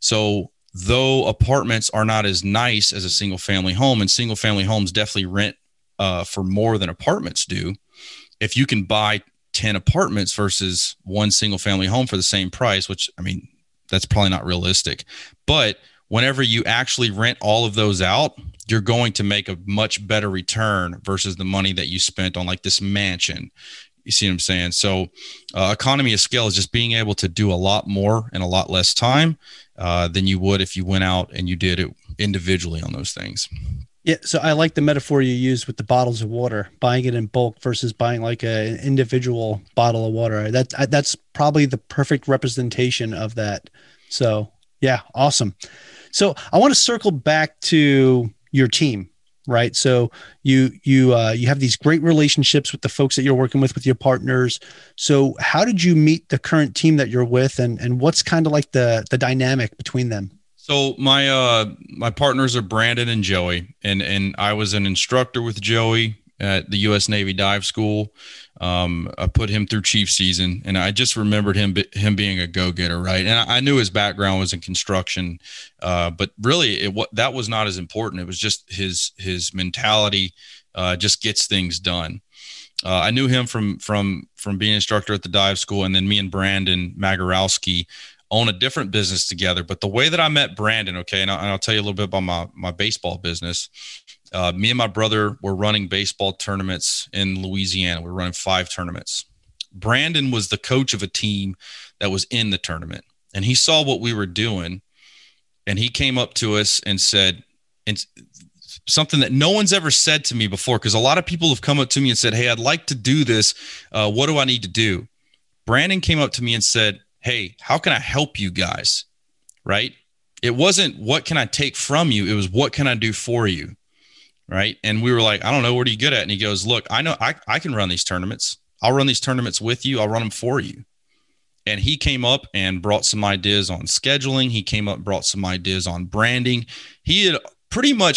So though apartments are not as nice as a single family home, and single family homes definitely rent uh, for more than apartments do, if you can buy ten apartments versus one single family home for the same price, which, I mean, that's probably not realistic, but whenever you actually rent all of those out, you're going to make a much better return versus the money that you spent on like this mansion. You see what I'm saying? So uh, economy of scale is just being able to do a lot more in a lot less time uh, than you would if you went out and you did it individually on those things. Yeah. So I like the metaphor you used with the bottles of water, buying it in bulk versus buying like a, an individual bottle of water. That, that's probably the perfect representation of that. So yeah, awesome. So I want to circle back to your team, right? So you you uh, you have these great relationships with the folks that you're working with, with your partners. So how did you meet the current team that you're with, and and what's kind of like the the dynamic between them? So my uh my partners are Brandon and Joey, and and I was an instructor with Joey at the U S Navy Dive School. Um, I put him through chief season, and I just remembered him, him being a go-getter. Right. And I, I knew his background was in construction. Uh, but really it, what, that was not as important. It was just his, his mentality, uh, just gets things done. Uh, I knew him from, from, from being an instructor at the dive school. And then me and Brandon Magarowski own a different business together. But the way that I met Brandon, okay. And I'll, and I'll tell you a little bit about my, my baseball business. Uh, me and my brother were running baseball tournaments in Louisiana. We were running five tournaments. Brandon was the coach of a team that was in the tournament, and he saw what we were doing, and he came up to us and said, and something that no one's ever said to me before, because a lot of people have come up to me and said, hey, I'd like to do this. Uh, what do I need to do? Brandon came up to me and said, hey, how can I help you guys? Right? It wasn't what can I take from you? It was what can I do for you? Right. And we were like, I don't know, what are you good at? And he goes, look, I know I, I can run these tournaments. I'll run these tournaments with you. I'll run them for you. And he came up and brought some ideas on scheduling. He came up and brought some ideas on branding. He had pretty much,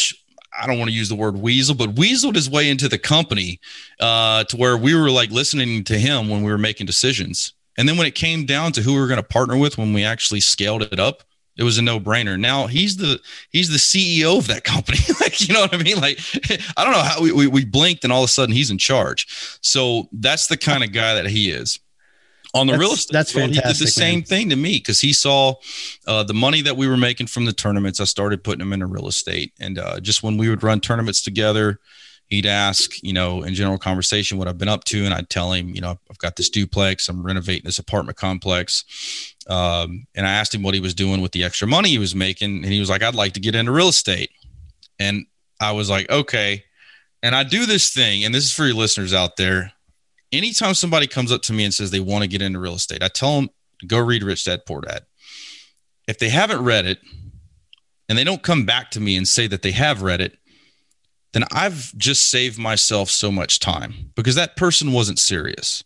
I don't want to use the word weasel, but weaseled his way into the company uh, to where we were like listening to him when we were making decisions. And then when it came down to who we were going to partner with, when we actually scaled it up, it was a no brainer. Now he's the, he's the C E O of that company. Like, you know what I mean? Like, I don't know how we, we, we blinked and all of a sudden he's in charge. So that's the kind of guy that he is. On the that's, real estate, that's fantastic. He did the same man. thing to me because he saw uh, the money that we were making from the tournaments. I started putting him into real estate, and uh, just when we would run tournaments together, he'd ask, you know, in general conversation, what I've been up to, and I'd tell him, you know, I've got this duplex, I'm renovating this apartment complex, um, and I asked him what he was doing with the extra money he was making, and he was like, "I'd like to get into real estate," and I was like, "Okay," and I do this thing, and this is for your listeners out there. Anytime somebody comes up to me and says they want to get into real estate, I tell them to go read Rich Dad Poor Dad. If they haven't read it and they don't come back to me and say that they have read it, then I've just saved myself so much time because that person wasn't serious.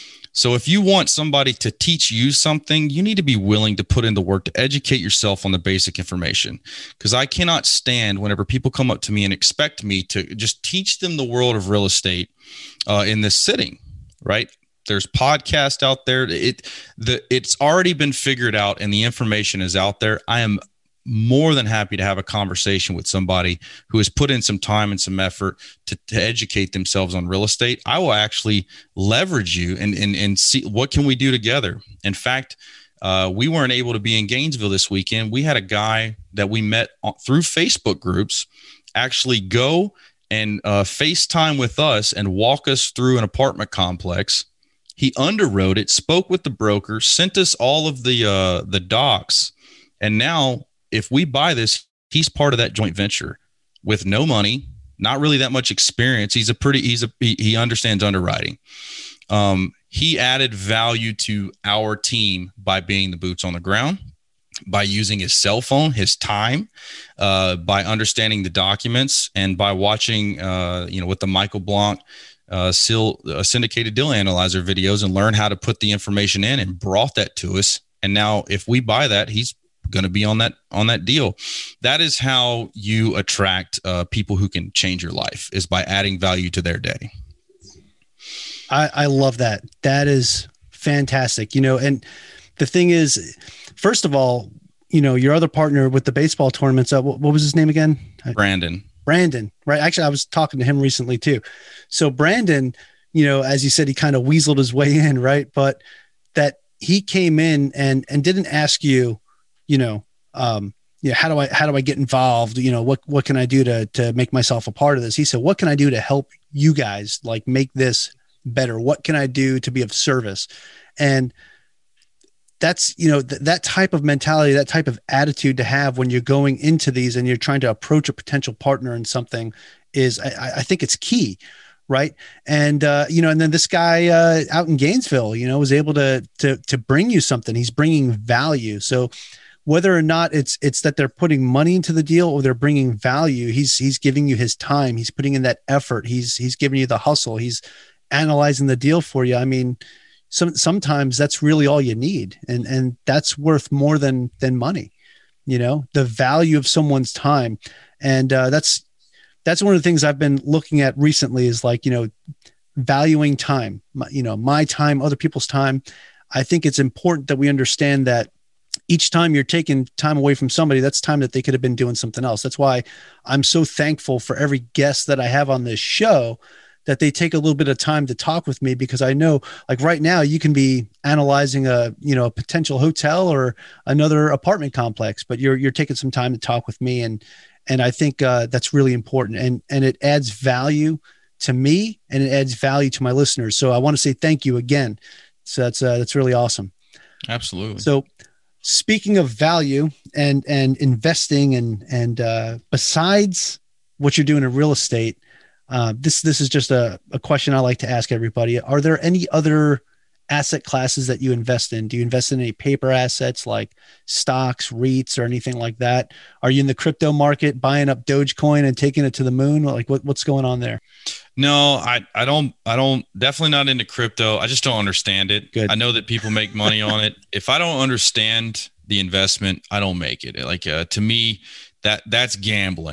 So if you want somebody to teach you something, you need to be willing to put in the work to educate yourself on the basic information. Because I cannot stand whenever people come up to me and expect me to just teach them the world of real estate uh, in this sitting. Right? There's podcasts out there. It the it's already been figured out and the information is out there. I am more than happy to have a conversation with somebody who has put in some time and some effort to, to educate themselves on real estate. I will actually leverage you and, and, and see what can we do together. In fact, uh, we weren't able to be in Gainesville this weekend. We had a guy that we met through Facebook groups actually go and uh, FaceTime with us and walk us through an apartment complex. He underwrote it, spoke with the broker, sent us all of the uh, the docs. And now if we buy this, he's part of that joint venture with no money, not really that much experience. He's a pretty, he's a, he, he understands underwriting. Um, he added value to our team by being the boots on the ground, by using his cell phone, his time, uh, by understanding the documents, and by watching, uh, you know, with the Michael Blanc uh, still, uh, syndicated deal analyzer videos and learn how to put the information in and brought that to us. And now if we buy that, he's going to be on that, on that deal. That is how you attract uh, people who can change your life, is by adding value to their day. I, I love that. That is fantastic. You know, and the thing is, first of all, you know, your other partner with the baseball tournaments, uh, what, what was his name again? Brandon. Brandon, right? Actually, I was talking to him recently too. So Brandon, you know, as you said, he kind of weaseled his way in, right? But that he came in and and didn't ask you, you know, um, yeah, how do I how do I get involved? You know, what what can I do to to make myself a part of this? He said, what can I do to help you guys like make this better? What can I do to be of service? And that's, you know, th- that type of mentality, that type of attitude to have when you're going into these and you're trying to approach a potential partner in something is, I, I think it's key. Right. And, uh, you know, and then this guy uh, out in Gainesville, you know, was able to, to, to bring you something. He's bringing value. So whether or not it's, it's that they're putting money into the deal or they're bringing value, he's, he's giving you his time. He's putting in that effort. He's, he's giving you the hustle. He's analyzing the deal for you. I mean, some, sometimes that's really all you need. And, and that's worth more than, than money, you know, the value of someone's time. And uh, that's, that's one of the things I've been looking at recently is like, you know, valuing time, my, you know, my time, other people's time. I think it's important that we understand that each time you're taking time away from somebody, that's time that they could have been doing something else. That's why I'm so thankful for every guest that I have on this show, that they take a little bit of time to talk with me, because I know like right now you can be analyzing a, you know, a potential hotel or another apartment complex, but you're, you're taking some time to talk with me. And, and I think uh, that's really important, and, and it adds value to me and it adds value to my listeners. So I want to say thank you again. So that's, uh, that's really awesome. Absolutely. So speaking of value and, and investing and, and uh, besides what you're doing in real estate, Uh, this this is just a, a question I like to ask everybody. Are there any other asset classes that you invest in? Do you invest in any paper assets like stocks, REITs, or anything like that? Are you in the crypto market buying up Dogecoin and taking it to the moon? Like what, what's going on there? No, I, I don't, I don't, definitely not into crypto. I just don't understand it. Good. I know that people make money on it. If I don't understand the investment, I don't make it. Like, uh, to me, that that's gambling.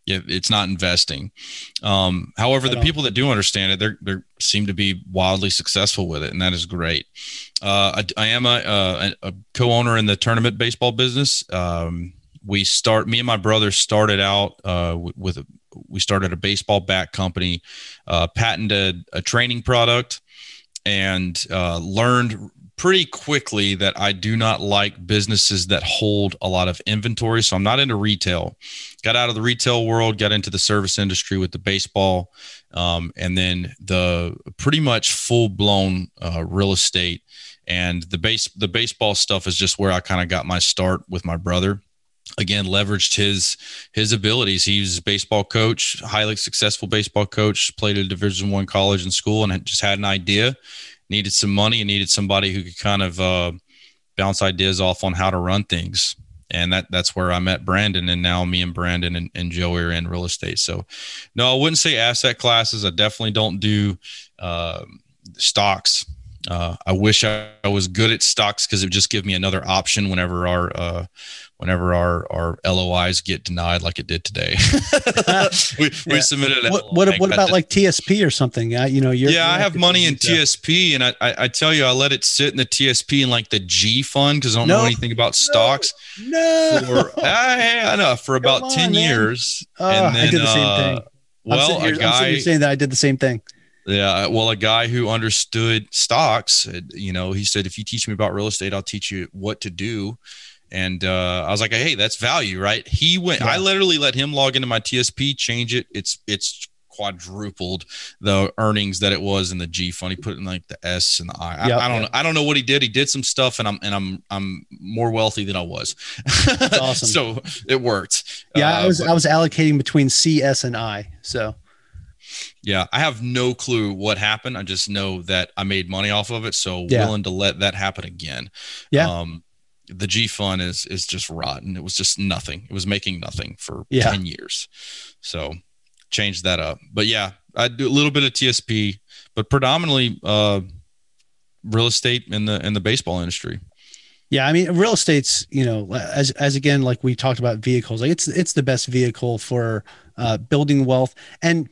Yeah, it's not investing. Um, however, the people that do understand it, they're they seem to be wildly successful with it, and that is great. Uh, I, I am a, a, a co-owner in the tournament baseball business. Um, we start. Me and my brother started out uh, with a, we started a baseball bat company, uh, patented a training product, and uh, learned pretty quickly that I do not like businesses that hold a lot of inventory. So I'm not into retail. Got out of the retail world, got into the service industry with the baseball, um, and then the pretty much full blown uh, real estate. And the base, the baseball stuff is just where I kind of got my start with my brother. Again, leveraged his his abilities. He's a baseball coach, highly successful baseball coach, played at a Division I college and school, and just had an idea. Needed some money and needed somebody who could kind of uh, bounce ideas off on how to run things. And that that's where I met Brandon. And now me and Brandon and, and Joey are in real estate. So no, I wouldn't say asset classes. I definitely don't do uh, stocks. Uh, I wish I, I was good at stocks because it would just give me another option whenever our uh, whenever our, our L O Is get denied like it did today. we, yeah. we submitted it. What, what, what about like T S P or something? Uh, you know, you're, yeah, you're I have money in T S P, and I, I, I tell you, I let it sit in the T S P in like the G fund because I don't no, know anything about stocks. No, for, I, I know for about on, ten man. years. Oh, and then, I did the same uh, thing. Well, I'm here, a guy I'm saying that I did the same thing. Yeah, well, a guy who understood stocks, you know, he said, if you teach me about real estate, I'll teach you what to do. And uh, I was like, hey, that's value, right? He went, yeah. I literally let him log into my T S P, change it. It's, it's quadrupled the earnings that it was in the G fund. He put it in like the S and the I. Yep, I, I don't yep. know. I don't know what he did. He did some stuff, and I'm, and I'm, I'm more wealthy than I was. That's awesome. So it worked. Yeah. Uh, I was, but, I was allocating between C, S, and I. So. Yeah, I have no clue what happened. I just know that I made money off of it. So yeah. willing to let that happen again. Yeah. Um, the G fund is, is just rotten. It was just nothing. It was making nothing for yeah. ten years. So changed that up. But yeah, I do a little bit of T S P, but predominantly uh, real estate in the, in the baseball industry. Yeah. I mean, real estate's, you know, as, as again, like we talked about vehicles, like it's, it's the best vehicle for uh, building wealth. And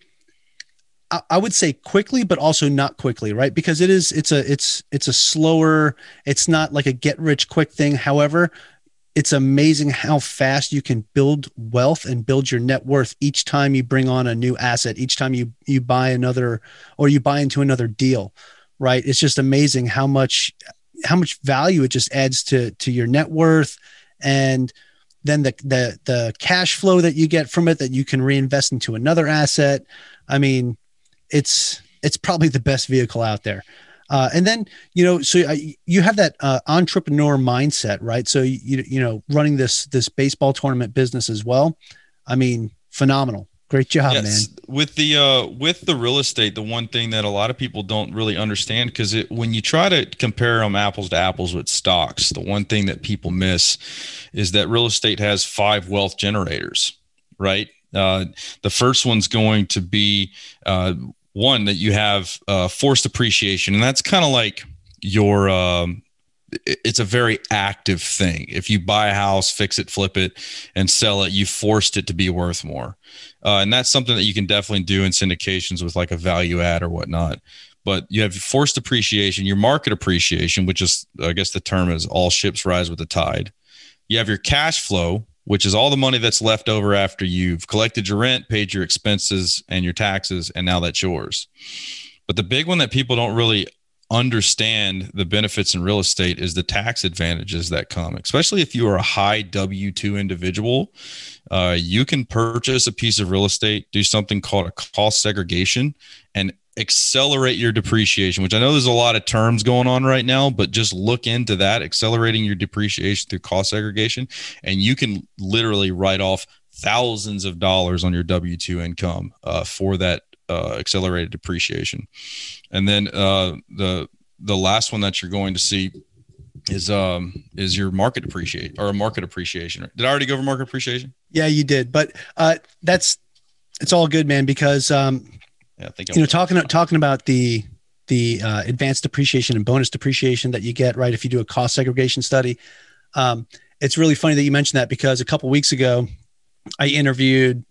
I would say quickly, but also not quickly, right? Because it is, it's a, it's, it's a slower, it's not like a get rich quick thing. However, it's amazing how fast you can build wealth and build your net worth each time you bring on a new asset, each time you, you buy another, or you buy into another deal, right? It's just amazing how much, how much value it just adds to, to your net worth. And then the, the, the cash flow that you get from it, that you can reinvest into another asset. I mean, it's, it's probably the best vehicle out there. Uh, and then, you know, so uh, you have that uh, entrepreneur mindset, right? So, you, you know, running this, this baseball tournament business as well. I mean, phenomenal. Great job, yes. man. With the, uh, with the real estate, the one thing that a lot of people don't really understand, because it, when you try to compare them apples to apples with stocks, the one thing that people miss is that real estate has five wealth generators, right? Uh, the first one's going to be, uh, one that you have uh, forced appreciation, and that's kind of like your. Um, it's a very active thing. If you buy a house, fix it, flip it, and sell it, you forced it to be worth more, uh, and that's something that you can definitely do in syndications with like a value add or whatnot. But you have forced appreciation, your market appreciation, which is, I guess the term is all ships rise with the tide. You have your cash flow, which is all the money that's left over after you've collected your rent, paid your expenses and your taxes, and now that's yours. But the big one that people don't really understand the benefits in real estate is the tax advantages that come, especially if you are a high W two individual. Uh, you can purchase a piece of real estate, do something called a cost segregation, and accelerate your depreciation, which I know there's a lot of terms going on right now, but just look into that, accelerating your depreciation through cost segregation. And you can literally write off thousands of dollars on your W two income uh, for that uh, accelerated depreciation. And then uh, the, the last one that you're going to see is, um, is your market appreciation or a market appreciation. Did I already go over market appreciation? Yeah, you did. But uh, that's, it's all good, man, because, um, Yeah, I think you know, talking talking about the the uh, advanced depreciation and bonus depreciation that you get, right? If you do a cost segregation study, um, it's really funny that you mentioned that, because a couple of weeks ago, I interviewed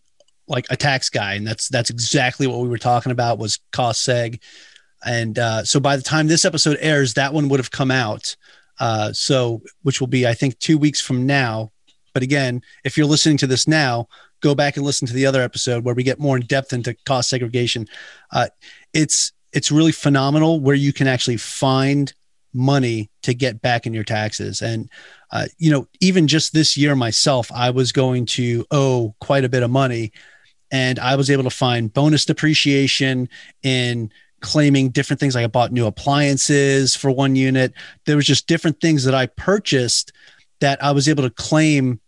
like a tax guy, and that's that's exactly what we were talking about was cost seg. And uh, so by the time this episode airs, that one would have come out. Uh, so which will be, I think, two weeks from now. But again, if you're listening to this now, go back and listen to the other episode where we get more in depth into cost segregation. Uh, it's it's really phenomenal where you can actually find money to get back in your taxes. And, uh, you know, even just this year myself, I was going to owe quite a bit of money, and I was able to find bonus depreciation in claiming different things. Like I bought new appliances for one unit. There was just different things that I purchased that I was able to claim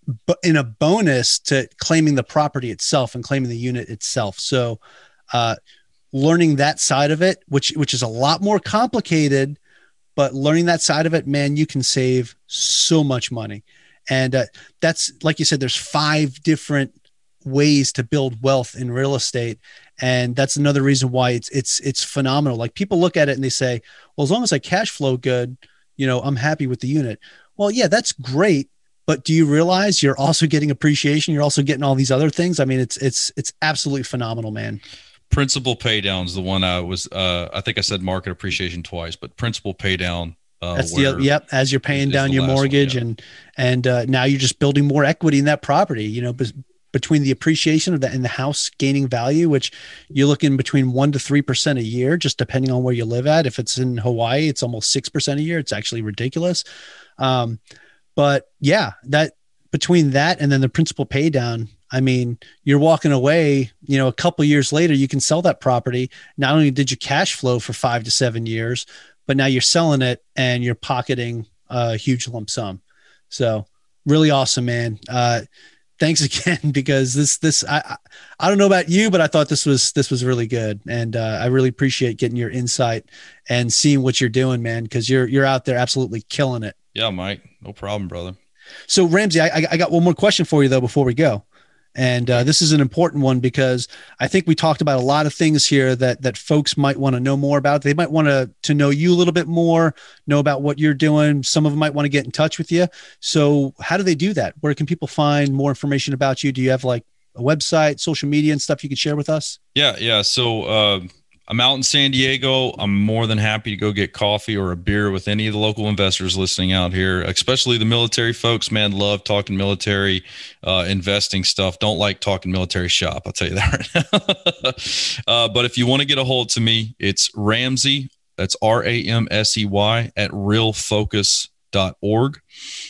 in a bonus to claiming the property itself and claiming the unit itself. So, uh, learning that side of it, which, which is a lot more complicated, but learning that side of it, man, you can save so much money. And, uh, that's, like you said, there's five different ways to build wealth in real estate. And that's another reason why it's, it's, it's phenomenal. Like people look at it and they say, well, as long as I cash flow good, you know, I'm happy with the unit. Well, yeah, that's great. But do you realize you're also getting appreciation? You're also getting all these other things. I mean, it's, it's, it's absolutely phenomenal, man. Principal pay down is the one I was, uh, I think I said market appreciation twice, but principal pay down. Uh, That's the, yep. As you're paying is, down is your mortgage one, yeah. and, and, uh, now you're just building more equity in that property, you know, b- between the appreciation of that and the house gaining value, which you're looking between one to three percent a year, just depending on where you live at. If it's in Hawaii, it's almost six percent a year. It's actually ridiculous. Um, But yeah, that between that and then the principal pay down, I mean, you're walking away, you know, a couple of years later, you can sell that property. Not only did you cash flow for five to seven years, but now you're selling it and you're pocketing a huge lump sum. So really awesome, man. Uh, thanks again, because this, this, I, I don't know about you, but I thought this was, this was really good. And uh, I really appreciate getting your insight and seeing what you're doing, man, cause you're, you're out there absolutely killing it. Yeah, Mike, no problem, brother. So Ramsey, I, I got one more question for you though, before we go. And uh, this is an important one because I think we talked about a lot of things here that, that folks might want to know more about. They might want to, to know you a little bit more, know about what you're doing. Some of them might want to get in touch with you. So how do they do that? Where can people find more information about you? Do you have like a website, social media and stuff you could share with us? Yeah. Yeah. So, uh, I'm out in San Diego. I'm more than happy to go get coffee or a beer with any of the local investors listening out here, especially the military folks, man. Love talking military, uh, investing stuff. Don't like talking military shop. I'll tell you that right now. uh, but if you want to get a hold to me, it's Ramsey. That's R A M S E Y at real focus dot org.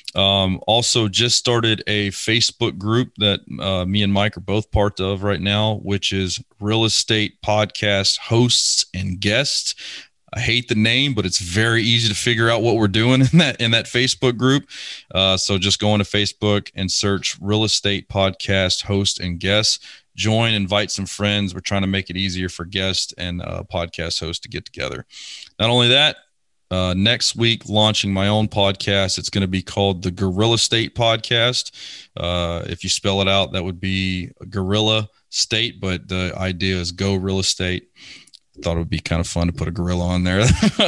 Um, also just started a Facebook group that uh, me and Mike are both part of right now, which is Real Estate Podcast Hosts and Guests. I hate the name, but it's very easy to figure out what we're doing in that in that Facebook group. Uh, so just go into Facebook and search Real Estate Podcast Host and Guests. Join, invite some friends. We're trying to make it easier for guests and uh, podcast hosts to get together. Not only that, Uh, next week, launching my own podcast. It's going to be called the Gorilla State Podcast. Uh, if you spell it out, that would be Gorilla State, but the idea is Go Real Estate. Thought it would be kind of fun to put a gorilla on there.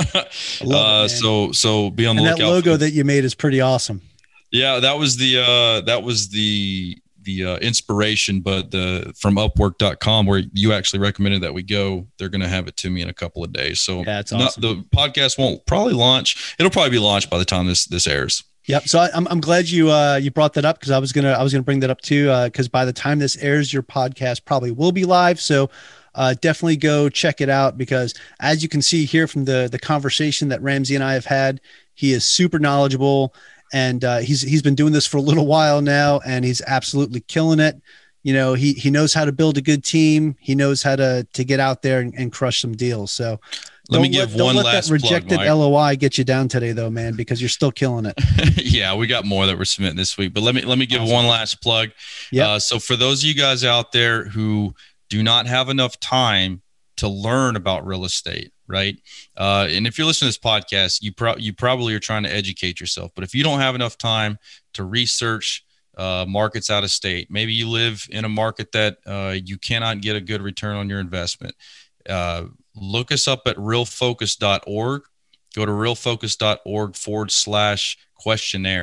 uh, it, so, so be on the and lookout. That logo for, that you made is pretty awesome. Yeah, that was the uh, that was the the uh, inspiration, but the from Upwork dot com, where you actually recommended that we go, they're going to have it to me in a couple of days. So yeah, it's not, awesome. The podcast won't probably launch. It'll probably be launched by the time this this airs. Yep. So I, I'm I'm glad you uh, you brought that up because I was gonna I was gonna bring that up too because uh, by the time this airs, your podcast probably will be live. So uh, definitely go check it out because as you can see here from the the conversation that Ramsey and I have had, he is super knowledgeable. And uh, he's he's been doing this for a little while now, and he's absolutely killing it. You know, he he knows how to build a good team. He knows how to to get out there and, and crush some deals. So let me give let, one don't let last that rejected plug, L O I get you down today, though, man, because you're still killing it. Yeah, we got more that we're submitting this week, but let me let me give awesome. one last plug. Yeah. Uh, so for those of you guys out there who do not have enough time to learn about real estate. Right. Uh, and if you're listening to this podcast, you, pro- you probably are trying to educate yourself. But if you don't have enough time to research uh, markets out of state, maybe you live in a market that uh, you cannot get a good return on your investment. Uh, look us up at real focus dot org. Go to real focus dot org forward slash questionnaire.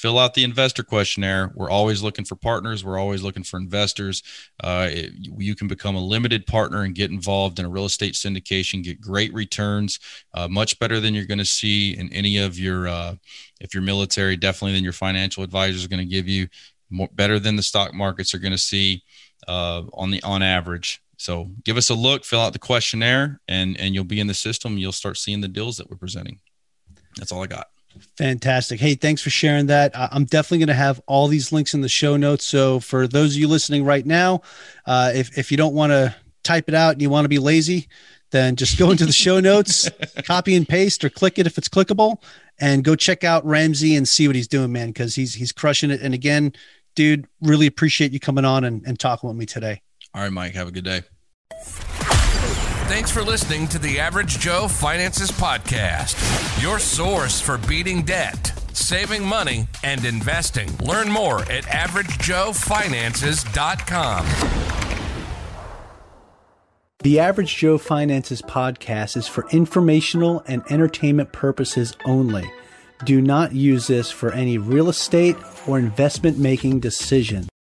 fill out the investor questionnaire. We're always looking for partners. We're always looking for investors. Uh, it, you can become a limited partner and get involved in a real estate syndication, get great returns, uh, much better than you're going to see in any of your, uh, if you're military, definitely than your financial advisors are going to give you, more, better than the stock markets are going to see uh, on the on average. So give us a look, fill out the questionnaire, and and you'll be in the system. You'll start seeing the deals that we're presenting. That's all I got. Fantastic. Hey, thanks for sharing that. I'm definitely going to have all these links in the show notes. So for those of you listening right now, uh, if, if you don't want to type it out and you want to be lazy, then just go into the show notes, copy and paste, or click it if it's clickable, and go check out Ramsey and see what he's doing, man, because he's he's crushing it. And again, dude, really appreciate you coming on and, and talking with me today. All right, Mike, have a good day. Thanks for listening to the Average Joe Finances Podcast, your source for beating debt, saving money, and investing. Learn more at average joe finances dot com. The Average Joe Finances Podcast is for informational and entertainment purposes only. Do not use this for any real estate or investment making decision.